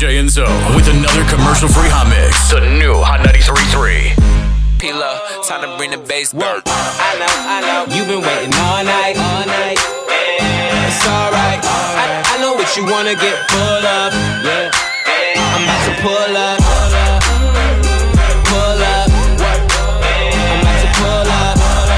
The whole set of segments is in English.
Jay and Zo with another commercial-free hot mix. The new Hot 93.3. P-Lo, time to bring the bass back. I know, you've been waiting all night. It's alright. I know what you wanna get full of. Yeah, I'm about to pull up. Pull up. I'm about to pull up.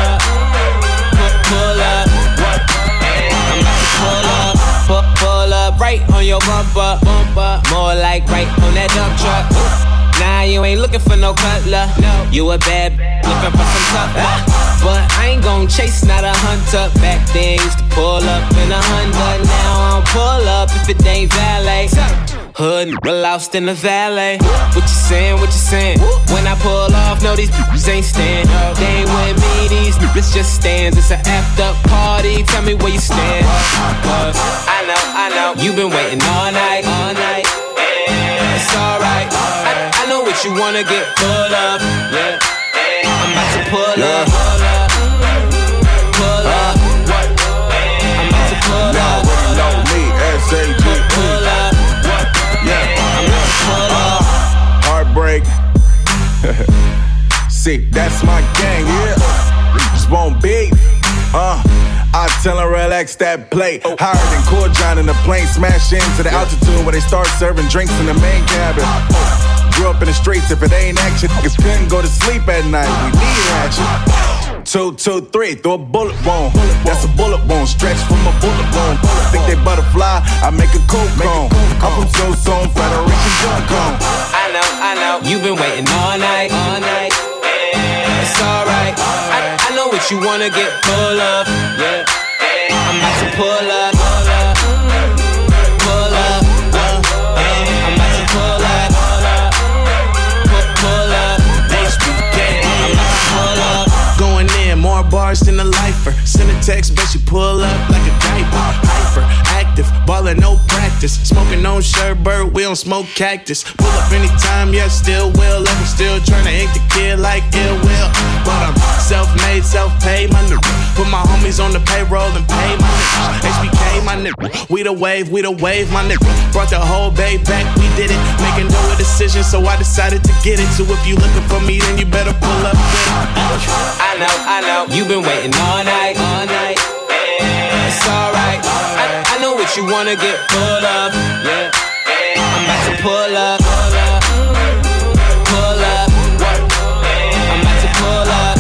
Pull up. I'm about to pull up. Pull up right on your bumper. More like right on that dump truck. Nah, you ain't looking for no cutler. You a bad looking for some tough luck. But I ain't gon' chase, not a hunter. Back then used to pull up in a Honda. Now I don't pull up if it ain't valet. Hood lost in the valet. What you saying? When I pull off, no, these bitches ain't stand. They ain't with me, these bitches just stands. It's an effed up party, tell me where you stand. Cause I know, you've been waiting all night. It's alright. I know what you wanna get full of. Yeah, I'm about to pull up. Pull up. I'm about to pull up. Know me, S.A.G. Pull up. Yeah, I'm about to pull up. Heartbreak. See, that's my gang, yeah. Just won't beef. I tell her relax that plate. Higher than Core John in the plane. Smash into the altitude where they start serving drinks in the main cabin. Grew up in the streets, if it ain't action, niggas couldn't go to sleep at night. We need action. 2, 2, 3, throw a bullet wound. That's a bullet wound, stretch from a bullet wound. Think they butterfly, I make a coke cone. I'm from So-Zone, Federation Junk Cone. I know, you've been waiting all night. It's alright. I know what you wanna get full of. Yeah, I'm about to pull up. Pull up. I'm about to pull up. Pull up. I'm about to pull up. Going in, more bars than a lifer. Send a text, bet you pull up like a diaper. Hyper, active, ballin', no practice. Smoking on Sherbert, we don't smoke cactus. Pull up anytime, yeah, still will. I'm still tryna ink the kid like ill will. But I'm self-made, self-paid, my nigga. Put my homies on the payroll and pay my nigga. HBK, my nigga. We the wave, my nigga. Brought the whole bay back, we did it. Making no decision, so I decided to get it. So if you looking for me, then you better pull up with it. I know, you've been waiting all night. It's alright. I know what you wanna get full of. Yeah, I'm about to pull up. Pull up. I'm about to pull up.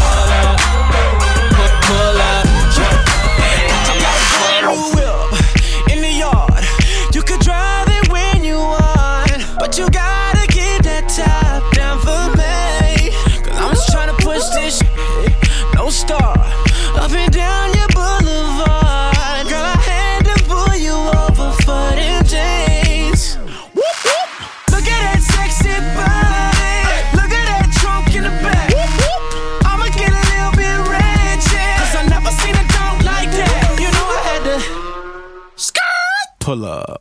Pull up. I'm about to pull up. Whip in the yard. You could drive it when you want, but you gotta keep that top down for me. Cause I'm just tryna push this shit. No star, up and down your boulevard. Girl, I had to pull you over for them jeans. Whoop, whoop. Look at that sexy body. Look at that trunk in the back. Whoop, whoop. I'ma get a little bit ratchet, cause I never seen a dog like that. You know I had to skirt. Pull up.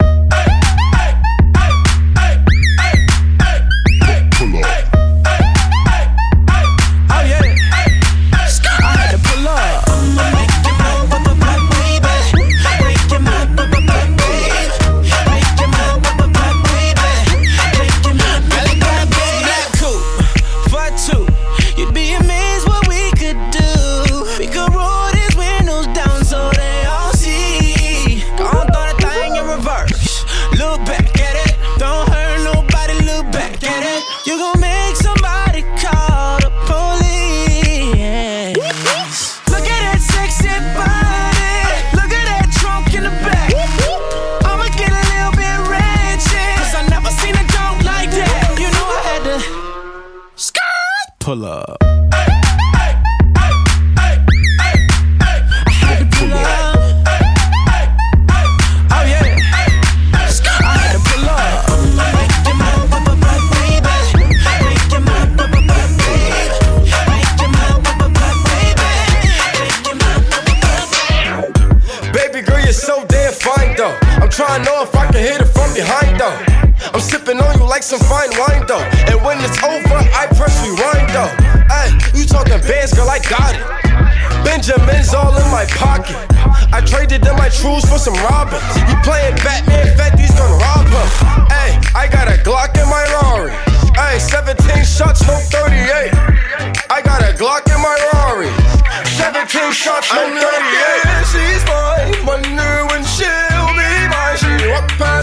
Pull up. Trying to know if I can hit it from behind though. I'm sipping on you like some fine wine though. And when it's over, I press rewind though. Ay, you talking bands, girl, I got it. Benjamin's all in my pocket. I traded in my trues for some robbers. You playing Batman, Fetty's gonna rob him. Ay, I got a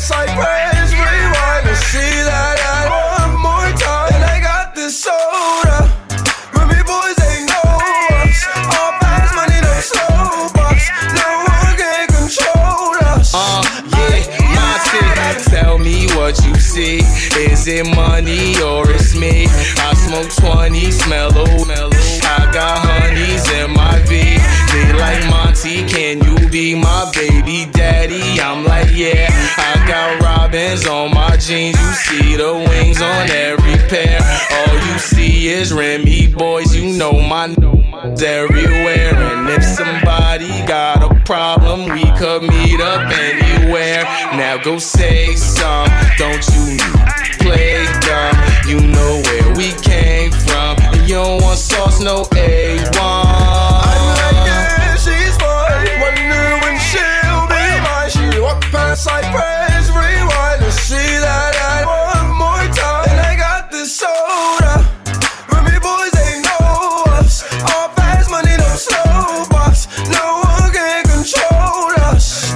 Cypress, rewind and see that one more time. And I got this soda. Remy boys ain't know us. All fast money, no slow bucks. No one can control us. Yeah, my tick. Tell me what you see. Is it money or it's me? I smoke 20, smell mellow. I got honeys in my V. They like Monty, can you be my baby daddy? I'm like, yeah. I got robins on my jeans. You see the wings on every pair. All you see is Remy boys. You know my everywhere. And if somebody got a problem, we could meet up anywhere. Now go say some. Don't you play dumb? You know where we came from. And you don't want sauce, no A1. I'm like, yeah, she's fine. Wonder when she'll be mine. She walk past Cypress, rewind and see that one more time. And I got this soda. Remy boys ain't know us. All fast money, no slow bucks. No one can control us.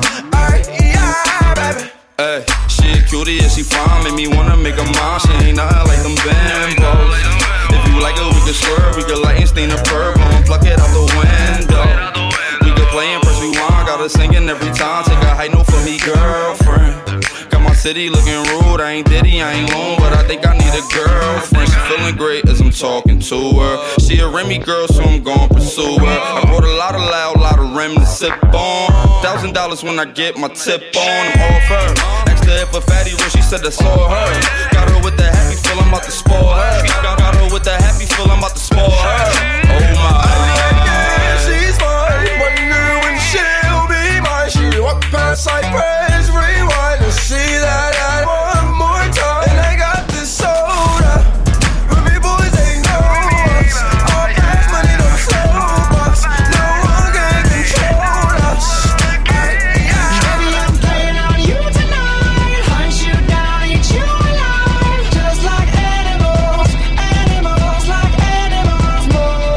Yeah, baby. Hey, she a cutie, yeah, she fine. Make me wanna make her mine. She ain't nothing like them Bambos. If you like it, we can swerve. We can light and stain the purple and pluck it out the window. We can play and press rewind. Got her singing every time. Take a high note for me, girlfriend. Got my city looking rude. I ain't Diddy, I ain't lone, but I think I need a girlfriend. She feeling great as I'm talking to her. She a Remy girl, so I'm gon' pursue her. I brought a lot of loud, lot of Rem to sip on. $1,000 when I get my tip on. I'm off her. Asked her if a fatty rich, she said that's all her. Got her with the happy feel, I'm about to spoil her. Got her with the happy feel, I'm about to spoil her. Oh my. She's fine. Wonder when she'll be mine. She walk past Cypress, rewind and see that one more time. And I got this soda. Remy boys ain't know us. All fast money, no slow bucks. No one can control us. Baby, I'm playing on you tonight. Hunt you down, eat you alive. Just like animals, animals like animals. More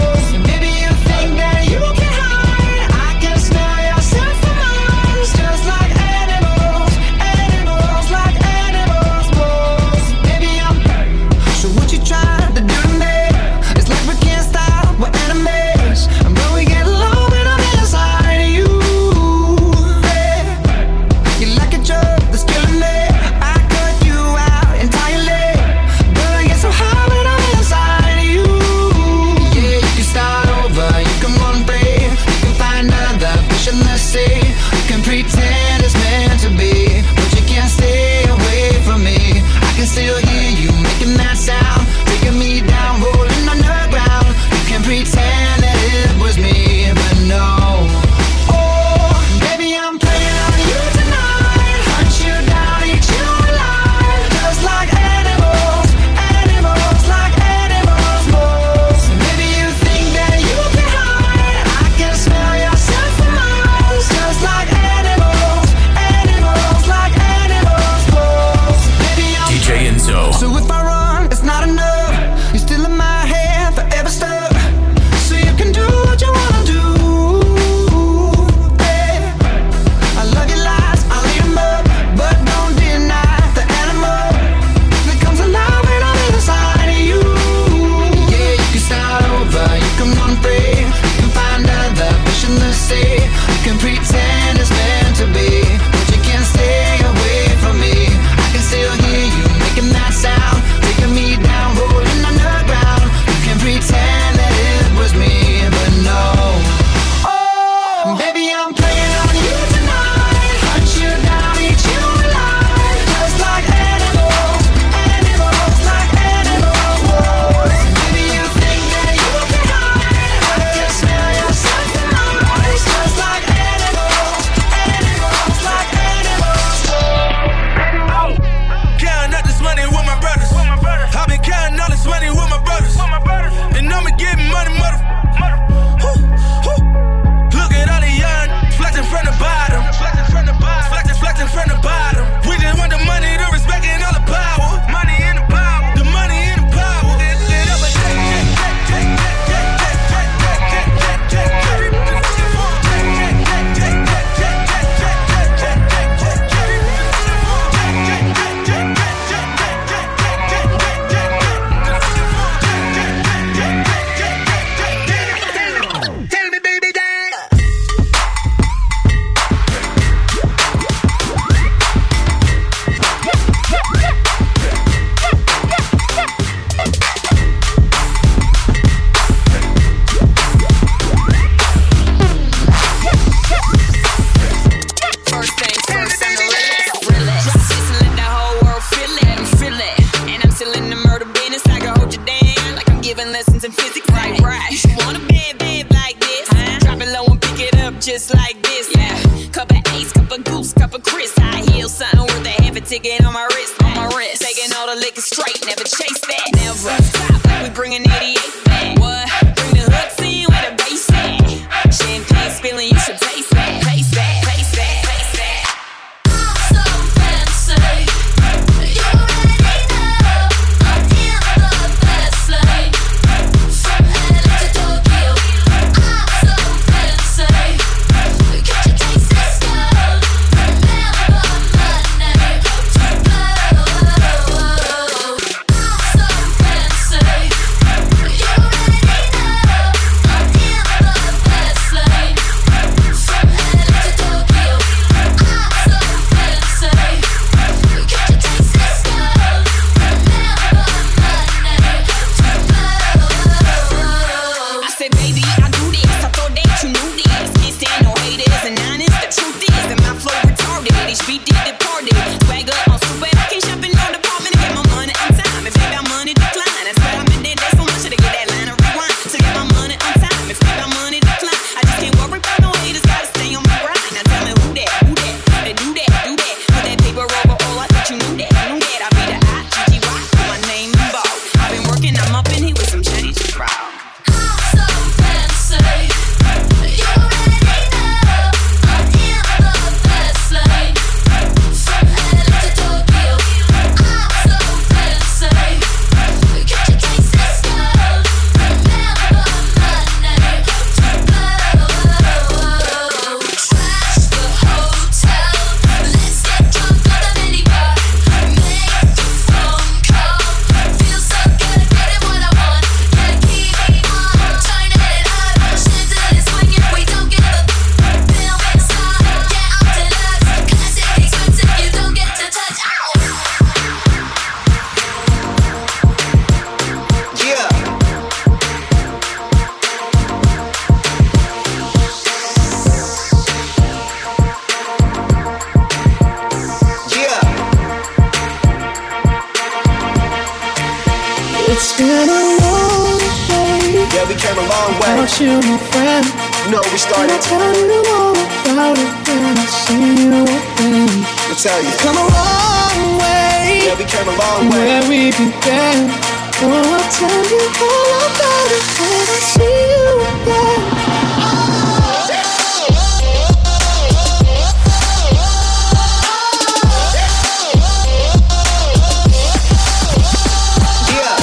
ticket on my wrist, taking all the liquor straight, never chase that, never stop like we bringing 88 back. What? Bring the hooks in with a bass at. Champagne spilling, you should taste that, taste that, taste that, taste that. I'm so fancy, you already know I'm in the fast lane, from LA to Tokyo. I'm so fancy, catch a taste, let's go. Remember my name, I'm so fancy, you already know I'm in the fast lane, from LA to Tokyo. I'm so fancy, catch a taste, let's go. Remember my name, I said, baby, I do this. I thought that you knew this. Can't stand no haters and honest. The truth is that my flow retarded. Each beat did departed. Swagger on stupid. I can't shop in no department to get my money on time. If they got money, decline. I swear I'm in that day so much to get that line of rewind. To get my money on time. If they got money, decline. I just can't worry about no haters. Gotta stay on my grind. Now tell me who that? They do that. Put that paper over all. I thought you knew that. I be the I-G-G-Y. Put my name in bold. I've been working. I'm up in here with some Chinese crowd. I'm so fancy, you already know I'm in the fast lane, from LA to Tokyo. I'm so fancy, catch a taste, let's go. Remember my name, trash the hotel, let's get drunk on the minibar, make the phone call, feel so good, getting what I want, can't keep on turning it up, chandelier swinging, we don't give a bill inside, get up to love, classic expensive, you don't get to touch. Yeah. Yeah. It's been a long day Yeah, we came a long way. without you, my friend. You know, we And I'll started tell you all about it when I see you again. to tell you. Come a long way, Yeah, we came a long way. where we began. Oh, I'll tell you all about it when I see you again. Yeah.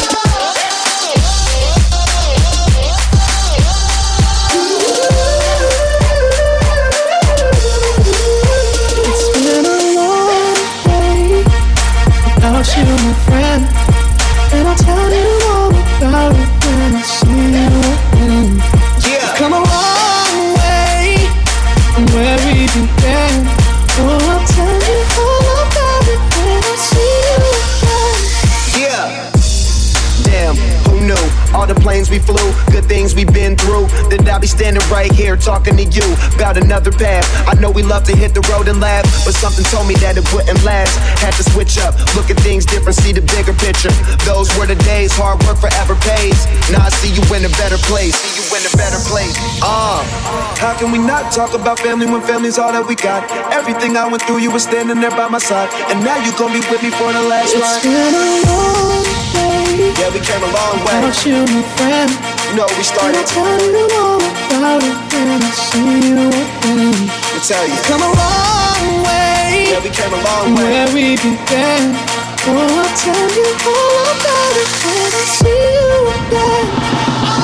It's been a long day without you, my friend. And I'll tell you all about it when I see you again. Yeah. Come a long way from where we began. Oh, I'll tell you all about it when I see you again. Yeah. Damn, who knew? All the planes we flew, good things we've been through. That I'll be standing right here talking to you about another path. I know we love to hit the road and laugh, but something told me that it wouldn't last. Had to switch up, look at things different, see the bigger picture. Those were the days, hard work forever pays. Now I see you in a better place. See you in a better place. How can we not talk about family when family's all that we got? Everything I went through, you were standing there by my side, and now you gon' be with me for the last It's ride. been a long day Yeah, we came a long way. without you, my friend. You know, we And started I'll tell you all about it when I see you again. to tell you. Come a long way, Yeah, we came a long way. where we began. Oh, I'll tell you all about it when I see you again.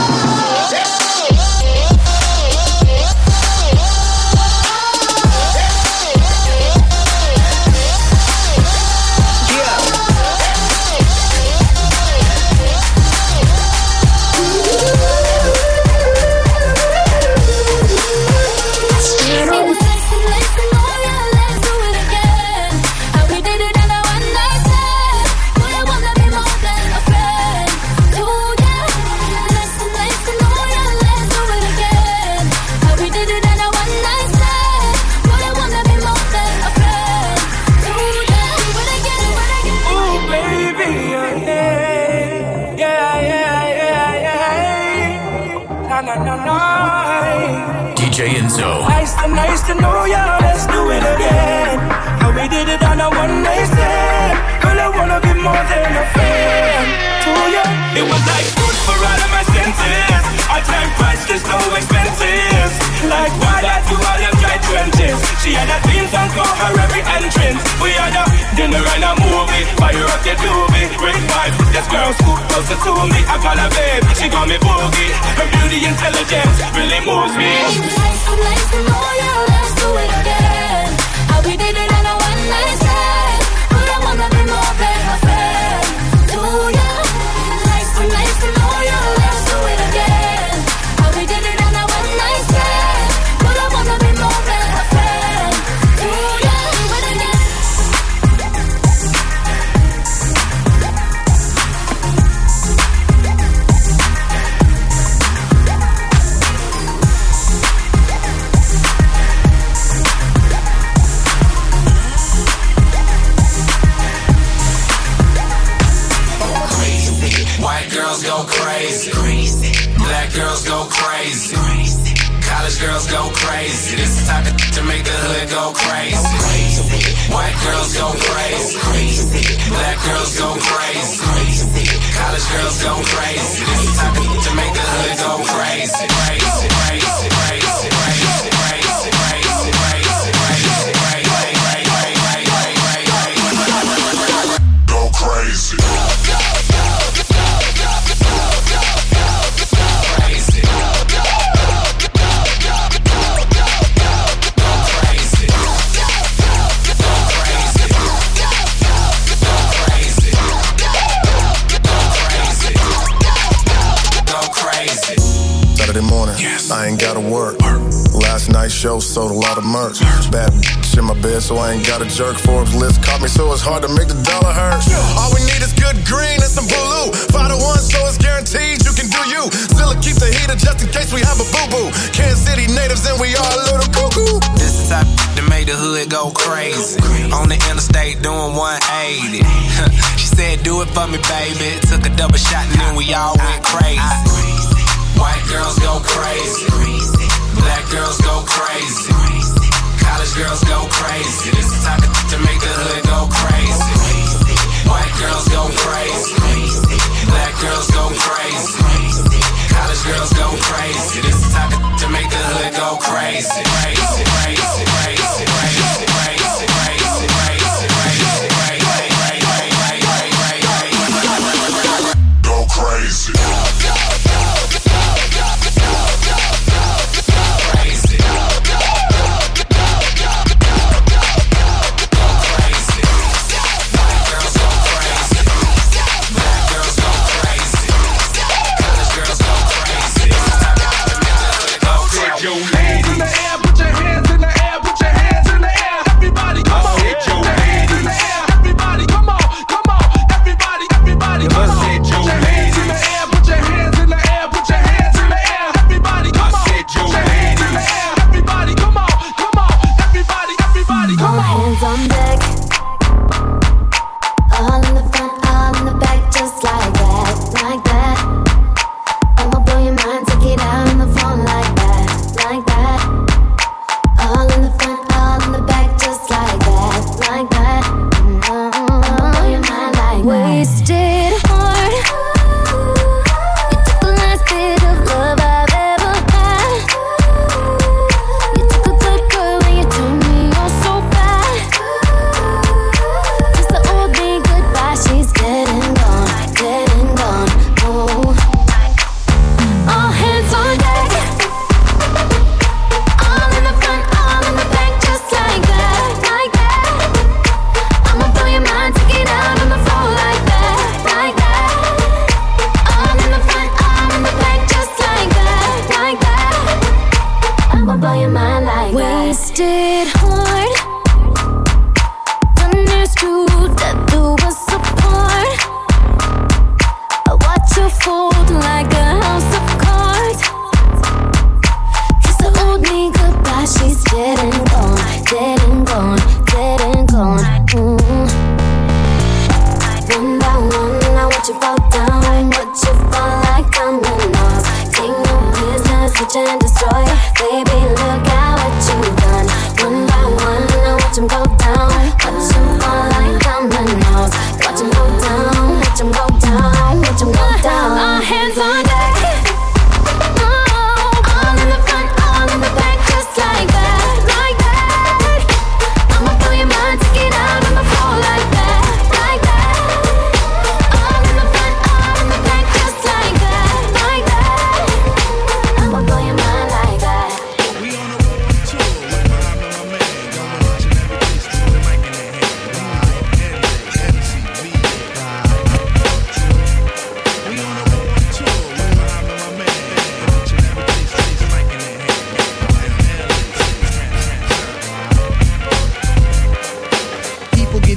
DJ Enzo. Nice to know ya, let's do it again. How we did it on a one night stand. you was like food for all of my senses. Our time priceless, no expenses. Like why that you all them dry trenches. She had a theme song for her every entrance. We had a dinner and a movie. Fire up the doobie. Great vibes, this girl scoop closer to me. I call her babe, she call me boogie. Her beauty intelligence really moves me. Nice to know you, let's do it again. How we did it on a one night stand. But I wanna be more than a friend to you. Nice to know you, let's do it again. How we did it on a one night stand. But I wanna be more than a friend to you. Do it again. White girls go crazy. Black girls go crazy. College girls go crazy. This the type of to make the hood go crazy. White girls go crazy. Black girls go crazy. College girls go crazy. This the type of to make the hood go crazy. Crazy, crazy, crazy, crazy, crazy, crazy, crazy, crazy, go crazy. Morning, yes. I ain't gotta work. Last night's show sold a lot of merch. Bad bitch in my bed, so I ain't got a jerk. Forbes list caught me, so it's hard to make the dollar hurt. All we need is good green and some blue. 5 to 1, so it's guaranteed you can do you. Still keep the heater just in case we have a boo-boo. Kansas City natives and we are a little cuckoo. This the type that made the hood go crazy. On the interstate doing 180. She said, do it for me, baby. Took a double shot and then we all went crazy. White girls go crazy. Black girls go crazy. College girls go crazy. This the type of to make the hood go crazy. White girls go crazy. Black girls go crazy. College girls go crazy. This the type of to make the hood go crazy. Crazy, crazy, crazy, crazy, crazy, crazy, crazy, crazy, crazy, go crazy.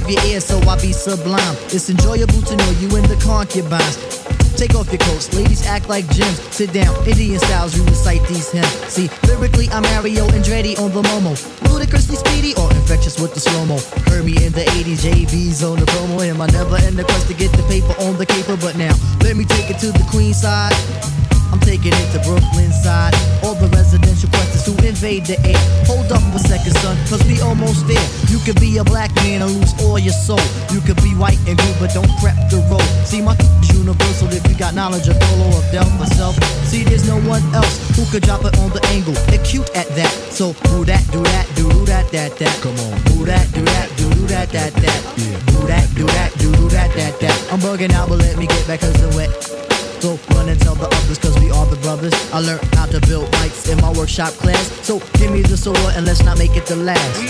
of your ears, so I be sublime. It's enjoyable to know you in the concubines. Take off your coats, ladies act like gems. Sit down, Indian styles, you recite these hymns. See, lyrically I'm Mario Andretti on the Momo. Ludicrously speedy or infectious with the slow-mo. Heard me in the 80s, JV's on the promo. Him, I never end the quest to get the paper on the caper. But now, let me take it to the Queen side. I'm taking it to Brooklyn side. All the residential questions who invade the air. Hold up a second, son, cause we almost there. You could be a black man and lose all your soul. You could be white and blue, but don't prep the road. See, my is universal if you got knowledge of Dolo or Del myself. See, there's no one else who could drop it on the angle. They're cute at that. So do that, do that, do that, that. Come on. Do that, do that, do that, that. Do that, do that, do that, that. I'm bugging out, but let me get back cause I'm wet. So run and tell the others cause we are the brothers. I learned how to build mics in my workshop class. So give me the sword and let's not make it the last.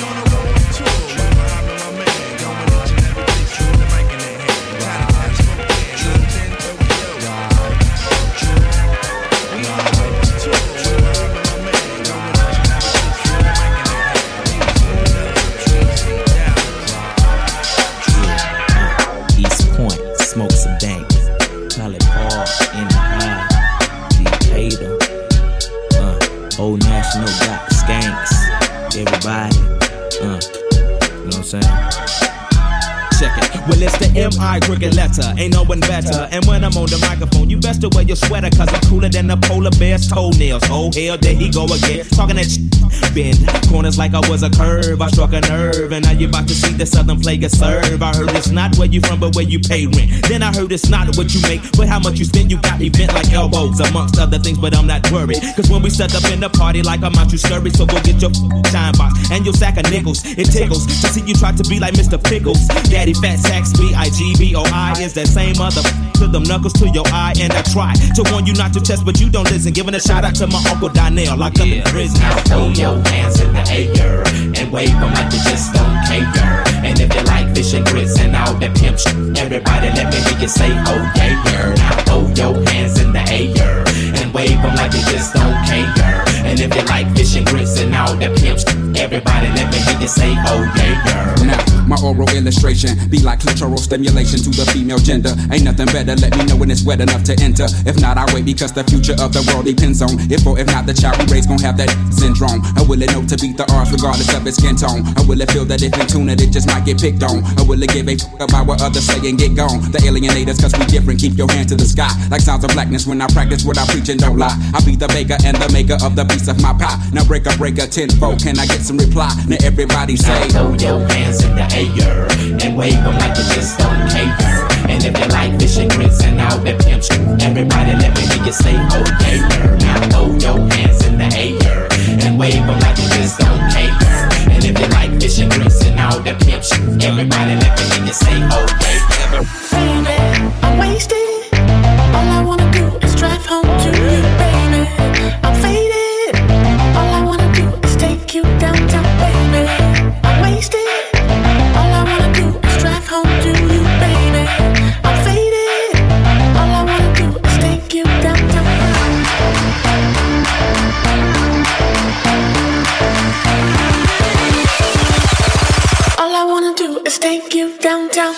East Point, smoke some dank. Call it Paul in the high. Decatur. Old National got the skanks. Everybody. You know what I'm saying? Check it. Well, it's the M.I. crooked letter. Ain't no one better. And when I'm on the microphone, you best to wear your sweater, cause I'm cooler than the polar bear's toenails. Oh, hell, there he go again. Talking that shit. Bend corners like I was a curve. I struck a nerve, and now you about to see the southern plague a serve. I heard it's not where you from, but where you pay rent. Then I heard it's not what you make, but how much you spend. You got me bent like elbows, amongst other things, but I'm not worried. Cause when we set up in the party, like I'm out, you scurry. So go get your time box and your sack of nickels. It tickles to see you try to be like Mr. Pickles. Daddy Fat Sacks, B-I-G-B-O-I is that same mother to them knuckles to your eye. And I try to warn you not to test, but you don't listen. Giving a shout out to my Uncle Donnell, locked up in prison. Now throw your hands in the air and wave them like you just don't care. And if you like fish and grits and all that pimp shit, everybody let me hear you say, oh yeah. Now throw your hands in the air and wave them like you just don't care. And if you like fish and grits and all that pimp shit, everybody let me hear you say, oh yeah. Now, my oral illustration be like clitoral stimulation to the female gender. Ain't nothing better, let me know when it's wet enough to enter. If not, I wait because the future of the world depends on if or if not the child we raise gon' have that syndrome. Or will it know to beat the odds regardless of its skin tone? Or will it feel that if in tune it just might get picked on? Or will it give a fuck about what others say and get gone? The alienators cause we different, keep your hand to the sky. Like sounds of blackness when I practice what I preach and don't lie. I be the baker and the maker of the piece of my pie. Now breaker, tenfold, can I get some reply? Now everybody say, throw your hands in the air and wave them like you just don't care. And if you like fish and grits and all that pimp shit, everybody let me hear you say, oh yeah. Now throw your hands in the air and wave them like you just don't care. And if you like fish and grits and all that pimp shit, everybody let me hear you say, oh yeah. Baby, I'm wasted. All I wanna do is drive home to you, baby. I'm faded. All I wanna do is take you downtown, baby. I'm wasted. All I wanna do is drive home to you, baby. I'm faded. All I wanna do is take you downtown. All I wanna do is take you downtown.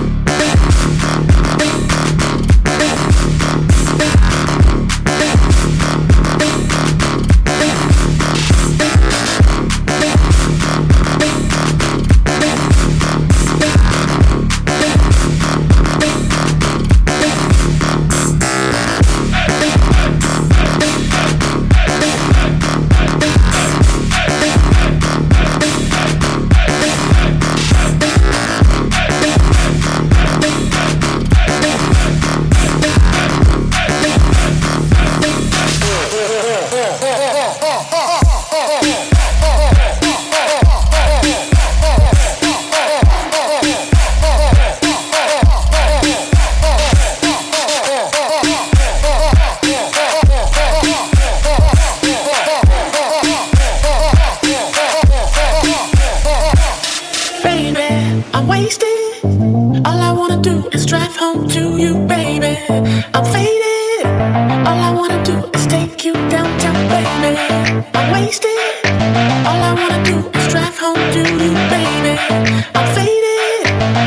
I'm wasted. All I wanna do is drive home to you, baby. I'm faded. All I wanna do is take you downtown, baby. I'm wasted. All I wanna do is drive home to you, baby. I'm faded.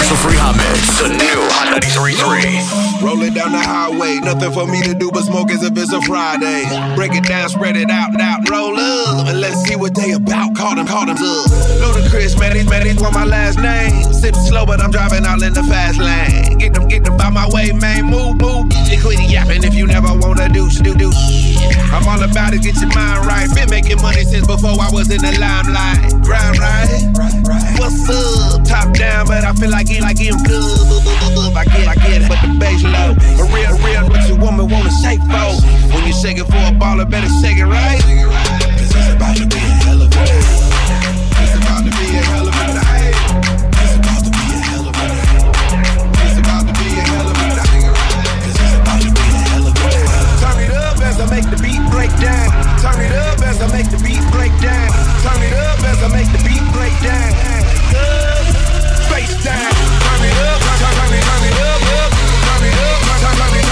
commercial-free hot mix. The new Hot 93.3. Rolling down the highway, nothing for me to do but smoke as if it's a Friday. Break it down, spread it out, roll up, and let's see what they about. Call them up. Ludacris, man, he's on my last name. Sip slow, but I'm driving all in the fast lane. Get them by my way, man. Move. You quit yapping if you never wanna do. I'm all about it, get your mind right. Been making money since before I was in the limelight. Grind right. What's up? Top down, but I feel like I'm good. I get it, but the bass low. A real, what you woman wanna shake for. When you shake it for a baller, better shake it right. Cause it's about to be a hell of a day. It's about to be a hell of a day. It's about to be a hell of a day. It's about to be a hell of a day. Cause it's about to be a hell of a day. Turn it up as I make the beat break down. Turn it up as I make the beat break down. Turn it up as I make the beat break down. Face down. Turn it up, turn it up, turn it up, turn it up, turn it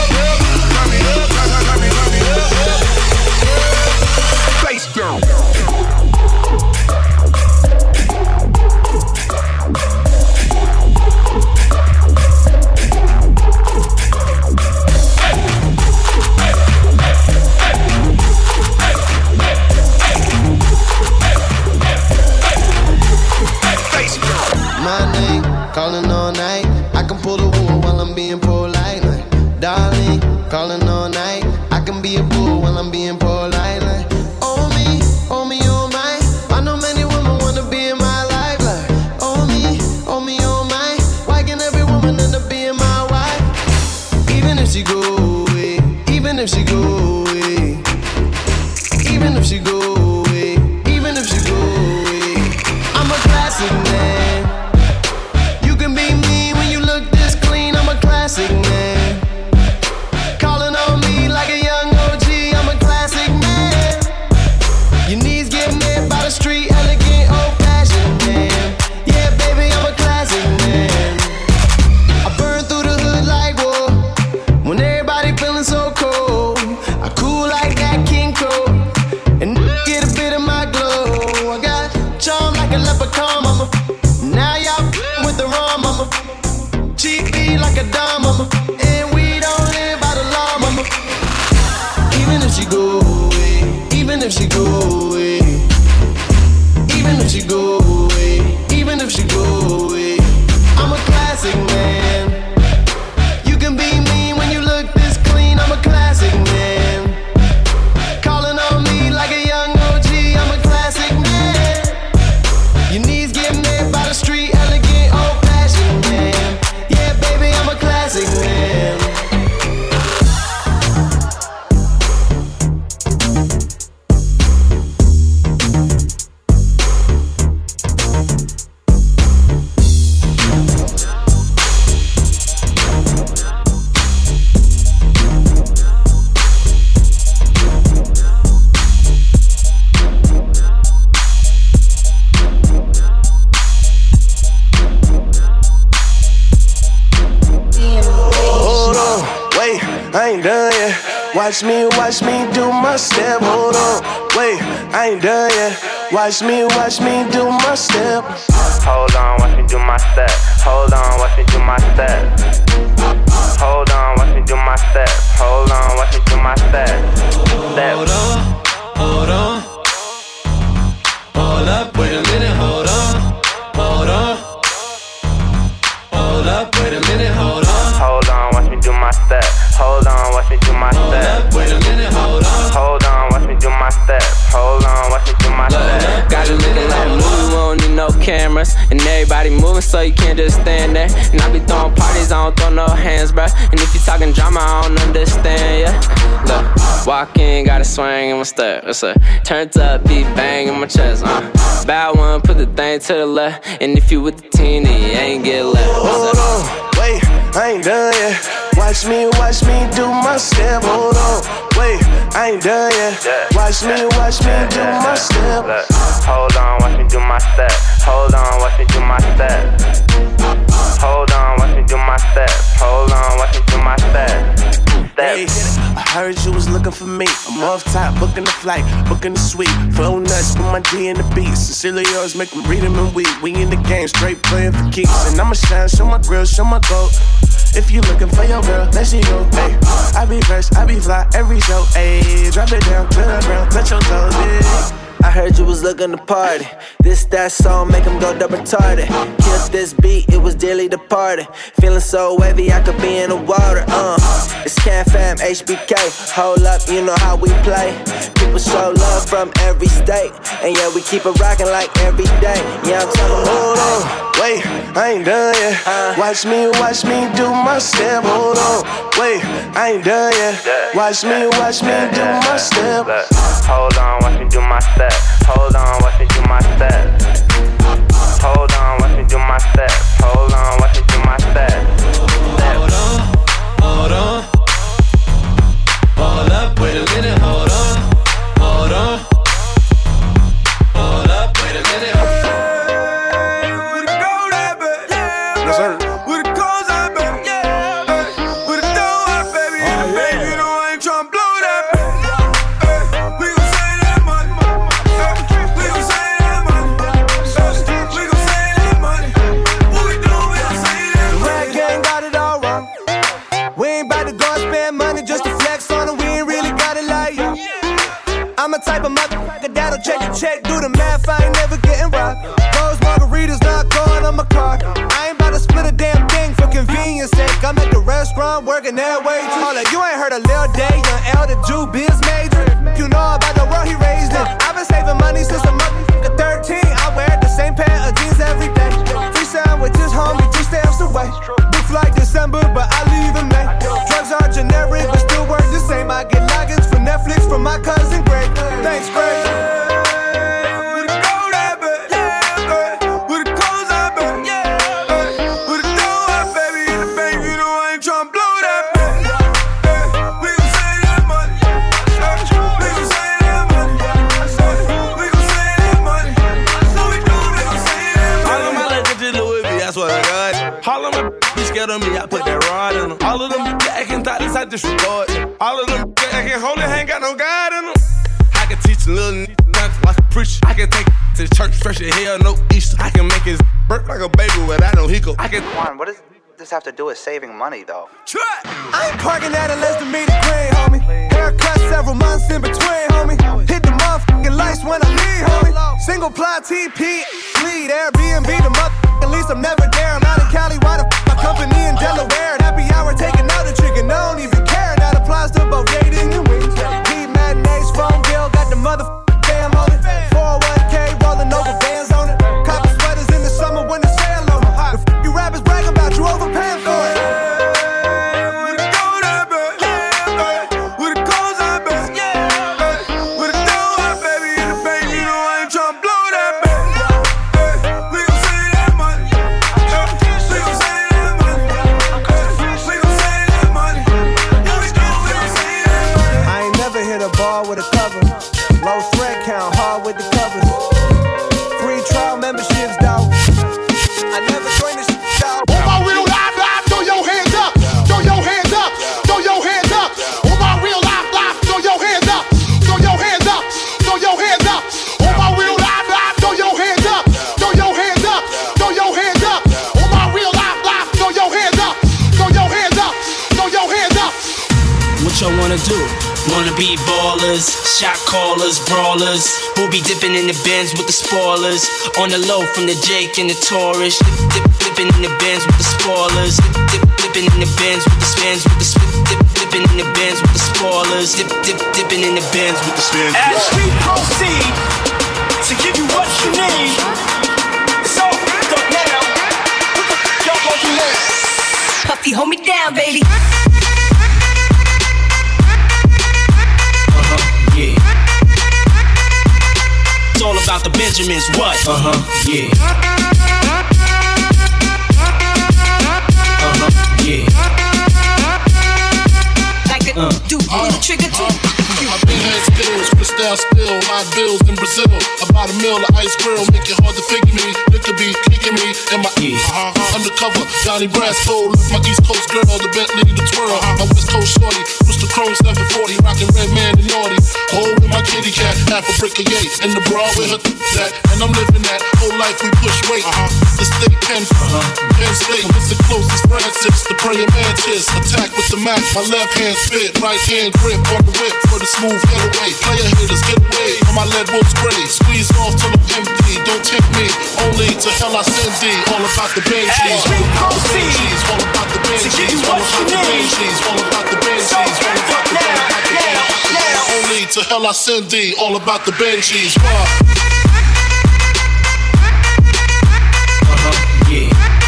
up, face down. Calling all night, I can pull the wool while I'm being polite. Like, darling, calling all night, I can be a fool while I'm being polite. Like, oh me, oh my. I know many women wanna be in my life. Like, oh me, oh my. Why can every woman end up being my wife? Even if she go away, even if she go away, even if she go away, even if she go away, I'm a classic man. Classic man, calling on me like a young OG. I'm a classic man. Your knees get met by the street, elegant, old-fashioned man. Yeah, baby, I'm a classic man. I burn through the hood like war. When everybody feeling so cold, I cool like that King Cole and get a bit of my glow. I got charm like a leprechaun, mama. Now y'all with the rum, mama. GP like a dime, mama. And we don't live by the law, mama. Even if she go away, even if she go away, even if she go away, even if she go away, I'm a classic man. You can be mean when you look this clean, I'm a classic man. Calling on me like a young OG, I'm a classic man. Your knees get met by the street, elegant, old-fashioned man. Yeah, baby, I'm a classic man. I ain't done yet. Watch me do my step. Hold on, wait, I ain't done yet. Watch me do my step. Hold on, watch me do my step. Hold on, watch me do my step. Hold on, watch me do my step. Hold on, watch me do my step. Hold on, hold on. Hold up, wait a minute, hold on. Hold on. Hold up, wait a minute, hold on. Hold on, watch me do my step. Hold on, watch me do my step. Hold up, wait a minute, hold on. Hold on, watch me do my step. Hold on, watch me do my step. Got a little like movie, we don't need no cameras. And everybody moving, so you can't just stand there. And I be throwing parties, I don't throw no hands, bruh. And if you talking drama, I don't understand, yeah. Look, walk in, got a swing in my step. What's up? Turns up, beat bang in my chest, Bad one, put the thing to the left. And if you with the team, then you ain't get left. Hold on, wait, I ain't done yet. Watch me do my step. Hold on, wait, I ain't done yet. Watch me do my step. Hold on, watch me do my step. Hold on, watch me do my step. Hold on, watch me do my step. Hold on, watch me do my step. Hey, I heard you was looking looking for me. I'm off top, booking the flight, booking the suite. Flow nuts, put my D in the beat. Sincerely yours, make them read them and weep. We in the game, straight playing for keeps. And I'ma shine, show my grill, show my gold. If you looking for your girl, let she go, ayy. I be fresh, I be fly, every show, ayy. Drop it down to the ground, touch your toes, yeah. I heard you was looking to party. This, that song, make them go double retarded. Killed this beat, it was dearly departed. Feeling so wavy, I could be in the water, It's Can Fam, HBK. Hold up, you know how we play. People show love from every state. And yeah, we keep it rocking like every day. Yeah, I'm talking hold on, wait, I ain't done yet. Watch me do my step. Hold on, wait, I ain't done yet. Watch me do my step. Hold on, watch me do my step. Hold on, watch me do my step. Hold on, watch me do my step. Hold on, watch me do my step. Hold on. Hold up, wait a minute, hold on. Hold up, wait a minute. With a gold at, baby. Yes, sir. With a gold at, baby. With a dough at, baby. Baby, you know I ain't tryna blow that, baby. We gon' say that money. We gon' say that money. We gon' say that money. What we do, we gon' say that money. The rap gang got it all wrong. We ain't bout to go and spend money just to flex on it. We ain't really got it like you. I'm a type of motherfucker that'll check your check, do the math, I ain't never getting robbed. Those margaritas not going on my card. I ain't about to split a damn thing for convenience sake. I'm at the restaurant working that way too. Hold up, you ain't heard of Lil Day, young L, the Jew biz major. You know about the world he raised in. I've been saving money since I'm motherfucker 13. I wear the same pair of jeans every day. Free sandwiches, homie, 2 stamps away. Book like December, but I leave in May. Drugs are generic, but still work the same. I get logins for Netflix from my cousin Greg. Thanks, Greg. With a gold at, baby. With a clothes at, baby. With a dough at, baby. In the bank, you know I ain't tryna blow that, baby. We gon' say that money. We gon' say that money. We gon' say that money. What we do, we gon' say that money. All of my legends Louis V, I swear to God. All of my be scared of me, I put that rod in them. All of them acting thoughtless, I disregard them. All of them acting holy, ain't got no God in them. I can teach a little nothing like a preacher. I can take to church fresh as hell, no Easter. I can make his burp like a baby without no hiccup. I can. Juan, what does this have to do with saving money, though? I ain't parking at a less than meter green, homie. Haircut several months in between, homie. Hit the motherfucking lights when I leave, homie. Single ply TP, lead Airbnb the motherfucking lease. I'm never there. I'm out in Cali. Why the my company in Delaware? Happy hour taking out a chicken. I don't even care. That applies to both dating and wings. Heat matinees, phone bill, got the motherfucking fam on it. 401k rolling over bands on it. Copper sweaters in the summer when the sale on it. The f you rappers brag about you overpaying for it. With a gold at, baby. With a clothes at, baby. With a dough at, baby. In the bank, you know I ain't tryna blow that, baby. We gon' say that money. We gon' say that money. We gon' say that money. What we do, we gon' say that money. I ain't never hit a ball with a cover. Low thread count, hard with the covers. Free trial memberships, dawg. I never joined this shit, dawg. On my real live, throw your hands up. Throw your hands up. Throw your hands up. On my real live, throw your hands up. Throw your hands up. Throw your hands up. On my real live, throw your hands up. Throw your hands up. Throw your hands up. On my real live, throw your hands up. Throw your hands up. Throw your hands up. What y'all wanna do? Wanna be ballers, shot callers, brawlers. Who be dipping in the bins with the spoilers? On the low from the Jake and the Taurus. Dipping in the bins with the spoilers. Dipping in the bins with the spins with the dipping in the bins with the spoilers. Dipping in the bins with the spins. As we proceed to give you what you need, so don't now. What the f y'all gonna do next? Puffy, hold me down, baby. Yeah. It's all about the Benjamins, what? Yeah. Yeah. Like a do pull the trigger too. My big head skills, crystal spill, my bills in Brazil. About $1 million of ice grill, make it hard to figure me. It could be kicking me in my under undercover. Johnny Brasco, left my East Coast girl, the Bentley, the twirl. My West Coast shorty, Mr. Chrome 740, rockin' Red Man and Naughty. Holding my kitty cat, half a brick of yay. In the bra with her that, and I'm living that. Whole life we push weight. The state Penn State, it's the closest Francis. The prayer mantis, attack with the Mac. My left hand spit, right hand grip on the whip for the smooth getaway. Player hitters get away on my lead wolf's gray. Squeeze off till I'm empty. Don't tempt me, only to hell I send thee. All about the Banshees, all about the Banshees, all about the Banshees, all about the Banshees, all about the Banshees, all about the Banshees. Only to hell I send thee. All about the Banshees. Yeah.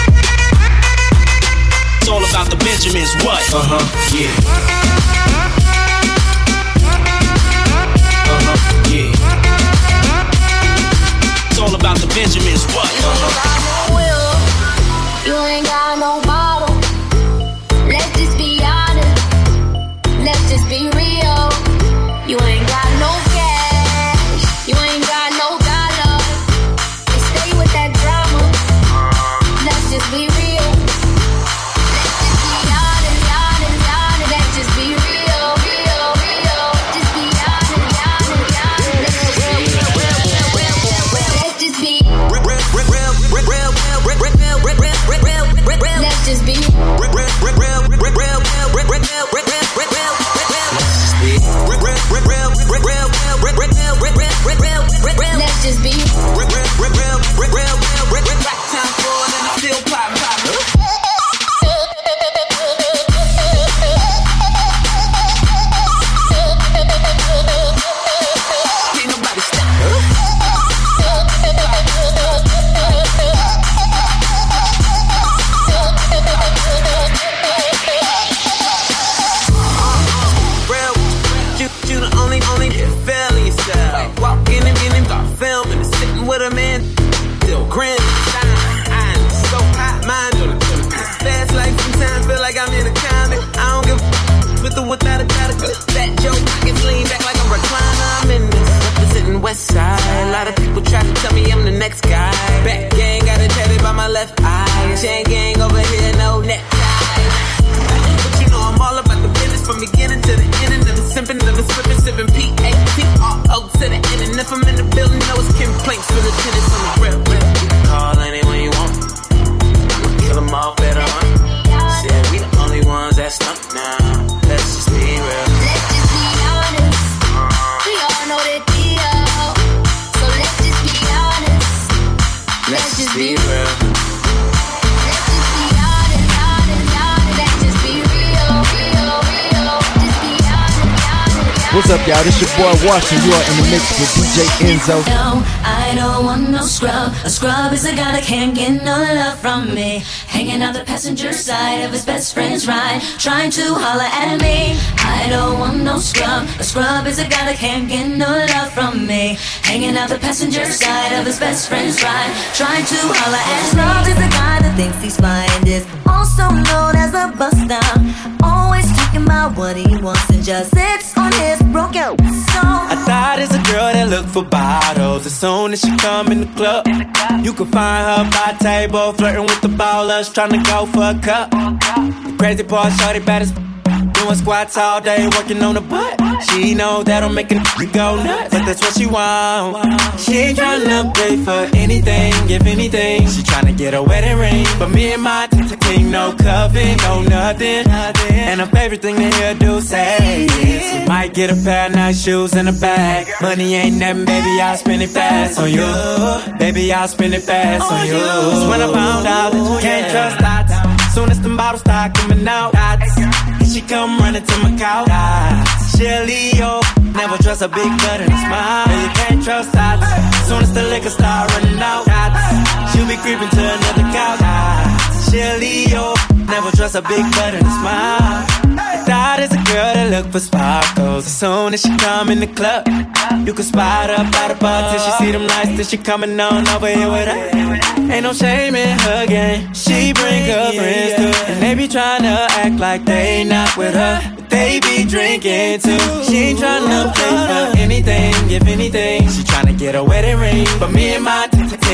It's all about the Benjamins. What? Yeah. Yeah. It's all about the Benjamins. What? You ain't got no bottle. Let's just be honest. Let's just be real. You ain't got no cash. You ain't got no dollar. You stay with that drama. Let's just be real. Let's just be honest, honest, honest. Let's just be real, real, real. Just be honest, honest, honest. Let's just be real, real, real, real, real. Let's just be real, real, real, real, real, real, real, real, real. Let's just be real, real, real, real, real, real, real, real, real, real. Let's just be real, real, real, real, real, real, real. Back time forward and I'm still poppin'. Ain't nobody stop. You the only feeling yourself. Walking and getting got filming and sitting with a man, still grinning. I'm so hot, mind on the fast life. Sometimes feel like I'm in a comic. I don't give with or without a fat joke. I can lean back like a recliner. I'm in this representing West Side. A lot of people try to tell me I'm the next guy. Back gang got it tatted by my left eye. Chain gang over here, no necktie. But you know I'm all about the business from beginning to the end. Never simping, never slipping, sipping P-A-T-R-O to the end. And if I'm in the building, know it's complaints for the tenants on the real. You can call anyone you want. I'ma kill them all better on. Said we the only ones that stump now. Let's just be real. Let's just be honest. We all know the deal. So let's just be honest. Let's just be real. Let's just be honest, honest, honest. Let's just be real, real, real. Just be honest, honest. What's up, y'all? This your boy Washington. You are in the mix with DJ Enzo. No, I don't want no scrub. A scrub is a guy that can't get no love from me. Hanging out the passenger side of his best friend's ride, trying to holler at me. I don't want no scrub. A scrub is a guy that can't get no love from me. Hanging out the passenger side of his best friend's ride, trying to holler at me. Scrub is a guy that thinks he's fine, is also known as a buster. Always talking about what he wants and just sits on his broke out. So I thought it's a girl that look for bottles. As soon as she come in the club, you can find her by table, flirting with the ballers, trying to go for a cup. The crazy part, shorty bad as doing squats all day, working on the butt. She know that'll make a go nuts, but that's what she want. She ain't tryna pay for anything, if anything. She tryna get a wedding ring, but me and my team, no cuffing, no nothing. And her favorite thing to hear do say is, we might get a pair of nice shoes and a bag. Money ain't nothing, baby, I'll spend it fast on you. Baby, I'll spend it fast on you. That's when I found out that you can't trust dots. Soon as them bottles start coming out, she come running to my couch. She'll Leo, never trust a big butt and a smile. And you can't trust that. Soon as the liquor start running out, she'll be creeping to another couch. She'll Leo, never trust a big butt and a smile. That is a girl that look for sparkles. As soon as she come in the club, you can spot her by the bar till she see them lights. Till she coming on over here with her. Ain't no shame in her game. She bring her friends too, and they be tryna act like they not with her, but they be drinking too. She ain't tryna play for anything, if anything. She tryna get a wedding ring, but me and my team,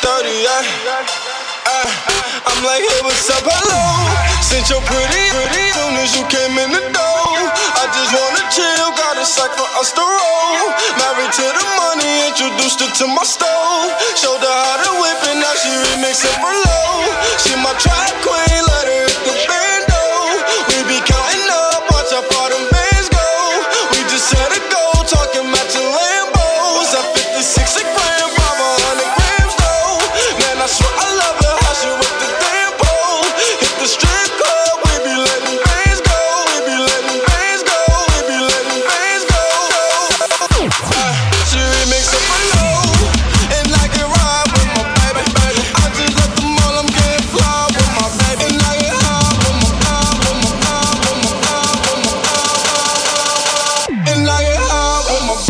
30, I'm like, hey, what's up, hello? Since you're pretty, soon as you came in the door. I just wanna chill, got a sack for us to roll. Married to the money, introduced her to my stove. Showed her how to whip it, now she remixing for low. She my track queen, let her hit the bando. We be counting up, watch how far them bands go. We just set a goal, talking matching Lambos. At 56 a gram, 500 grams though. Man, I swear I love her, how she with the damn pole. Hit the strip club, we be letting bands go. We be letting bands go, we be letting bands go. She remix up my low, and I can ride with my baby. I just left the mall, I'm getting fly with my baby. And I get high with my and I get high with my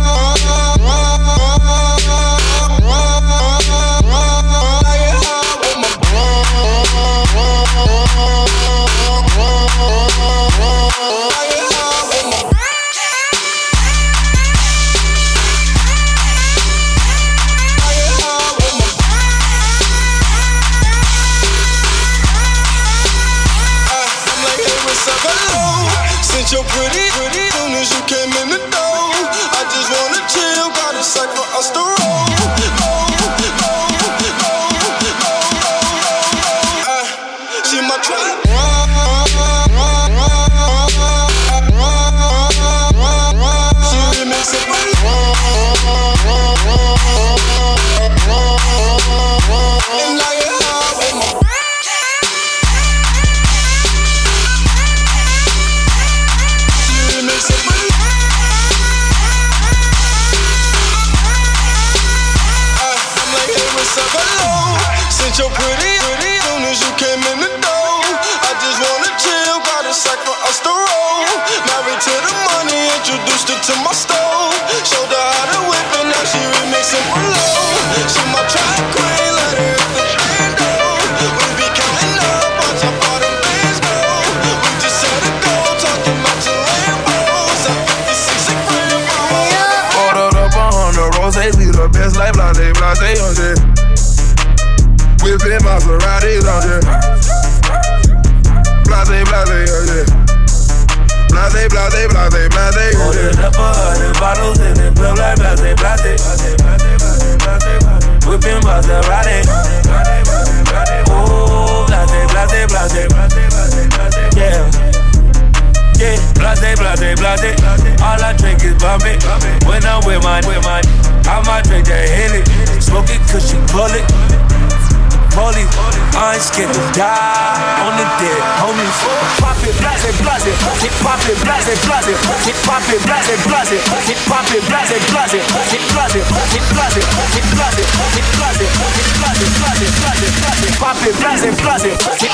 since you're pretty, soon as you came in the door. I just wanna chill, got a sack for us to roll. She my track. She remix it for and I get high with my since you're pretty, soon as you came in the door. I just wanna chill, got a sack for us to roll. Married to the money, introduced her to my stove. Showed her how to whip it, now she remixing for low. She my track queen, let her hit the bando. We be counting up, watch how far them bands go. We just set a goal, talking about your Lambos. At 56 a gram, ordered up 100 roses, we the best like blase, blase, on shit. Whippin' Maseratis on shit. Blase, blase, on shit. Blase, blase, blase, blase, on shit. Ordered up 100 bottles in the club like blase, blase. Whippin' Maserati. Oh, blase, blase, blase. Yeah. Yeah, blase, blase, blase. All I drink is bumpin'. When I'm with my, I might drink that Henny. Smoke it cause she pull it. Police, I ain't scared to die on the dead homies. Pop it, blase, blase. Keep poppin', blase, blase. Keep poppin', blase, blase. Keep poppin', blase, blase. Keep blase, keep blase, keep blase, keep blase, keep blase, blase, blase, blase. Pop it, blase, blase.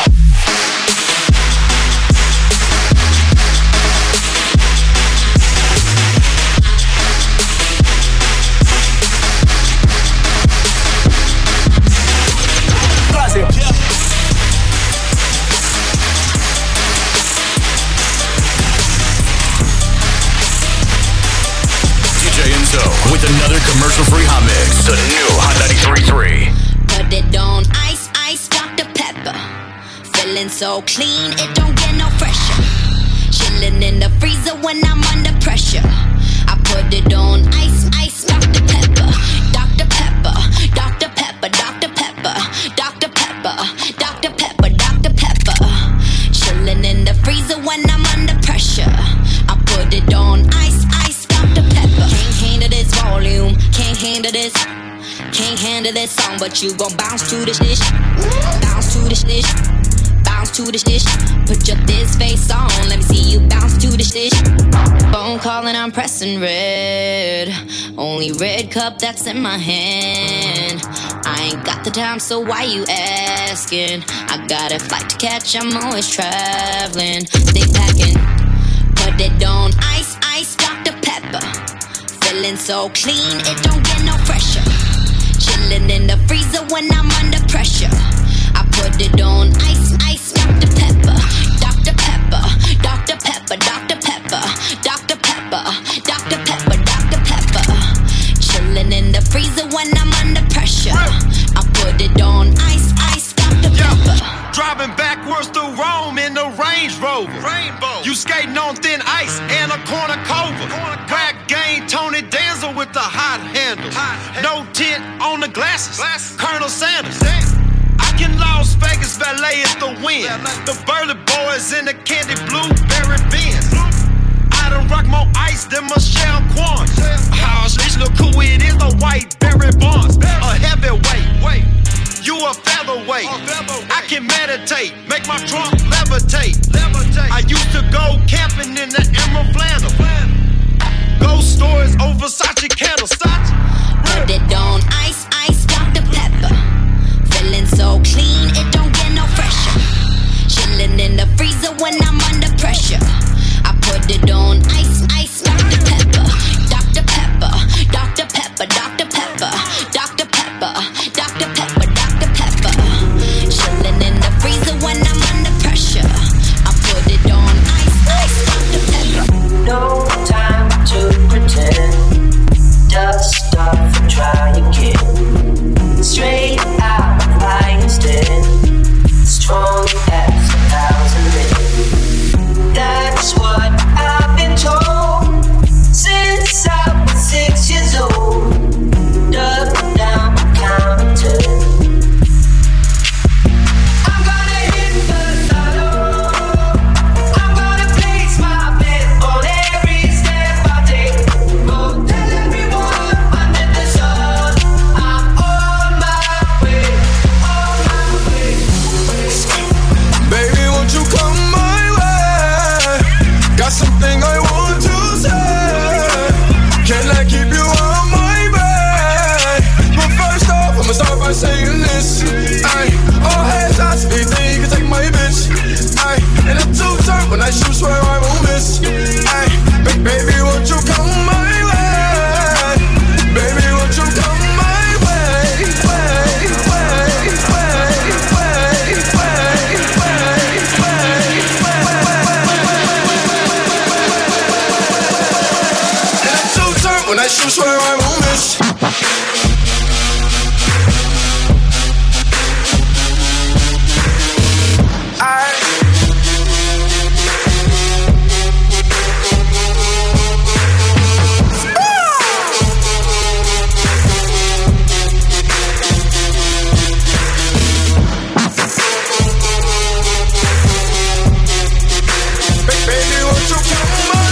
With another commercial-free hot mix, the new Hot 93.3. Put it on ice, ice, Dr. Pepper. Feeling so clean, it don't get no fresher. Chilling in the freezer when I'm under pressure. I put it on ice, ice, Dr. Pepper. Dr. Pepper, Dr. Pepper, Dr. Pepper, Dr. Pepper, Dr. Pepper, Dr. Pepper. Chilling in the freezer when I'm under pressure. I put it on ice, ice, Dr. Pepper. Can't handle this volume, can't handle this. Can't handle this song, but you gon' bounce to this dish. Bounce to this dish. Bounce to this dish. Put your this face on, let me see you bounce to this dish. Phone calling, I'm pressing red. Only red cup that's in my hand. I ain't got the time, so why you asking? I got a flight to catch, I'm always traveling. Stay packing. Put it on ice, ice, Dr. Pepper. Feeling so clean, it don't get no fresher. Chilling in the freezer when I'm under pressure. I put it on ice, ice, Dr. Pepper. Dr. Pepper, Dr. Pepper, Dr. Pepper, Dr. Pepper, Dr. Pepper, Dr. Pepper. Chilling in the freezer when I'm under pressure. I Rover. You skating on thin ice and a cornucopia. Crack game, Tony Danza with the hot handles. No tint on the glasses. Colonel Sanders. I can Las Vegas valet at the win. The Burley Boys in the candy blueberry Benz. I done rock more ice than Michelle Kwan. How bitch look who it is, the white Barry Bonds. A heavyweight, you a featherweight. I can meditate, make my trunk levitate. I used to go camping in the Emerald Flannel. Ghost stories over Versace candles. Put it on ice, Dr. Pepper. Feeling so clean, it don't get no fresher. Chilling in the freezer when I'm under pressure. I put it on ice, Dr. Pepper. Dr. Pepper, Dr. Pepper, Dr. Pepper, Dr. Pepper, Dr. Pepper, Dr. Pepper. Chilling in the freezer when I'm under pressure. I put it on ice, Dr. Pepper. No time to pretend. Dust off and try again. Straight out of Lion's Den. Strong as 1,000 men. That's what I've been told since I was 6 years old. Up, down, count to 10. I'm gonna hit the lotto. I'm gonna place my bet on every step I take. Go tell everyone under the sun I'm on my way, on my way. Baby, won't you come my way? Got something I want to say. Can I keep you on my bed? But first off, I'ma start by saying this. All headshots, anything you can take my bitch. And I'm too turned when I shoot, swear I won't miss. Baby, won't you come my way? Baby, won't you come my way? And I'm too turned when I shoot, swear I won't miss. Baby, won't you come my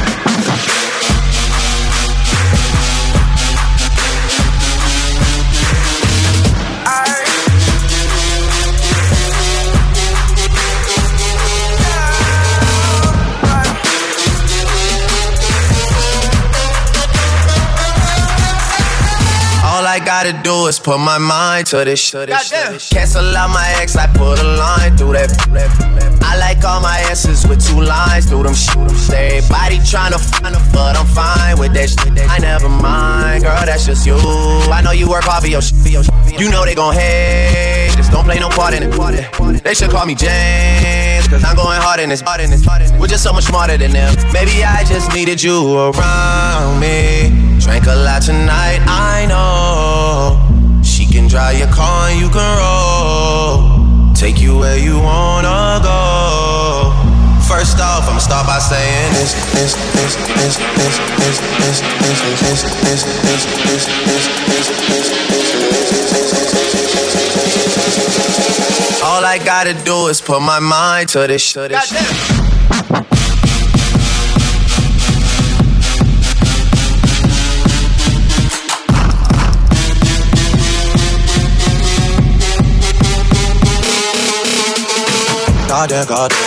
All I gotta do is put my mind to this shit. Cancel out my ex, I put a line through that. I like all my S's with 2 lines through them. Everybody tryna find her, but I'm fine with that shit. I never mind, girl, that's just you. I know you work hard for your shit. You know they gon' hate. Just don't play no part in it. They should call me James, cause I'm going hard in this. We're just so much smarter than them. Maybe I just needed you around me. Drank a lot tonight, I know. She can drive your car and you can roll. Take you where you wanna go. First off, I'ma start by saying this. All I gotta do is put my mind to this shit. God damn.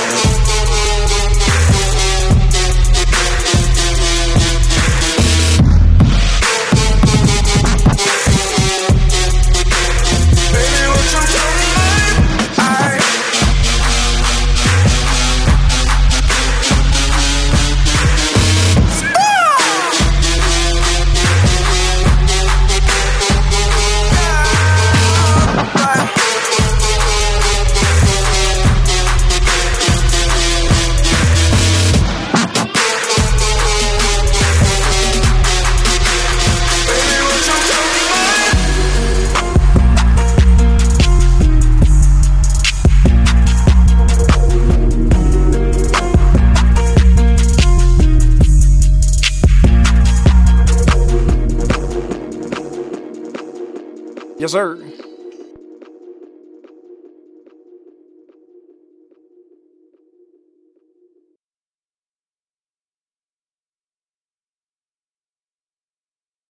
Yes, sir.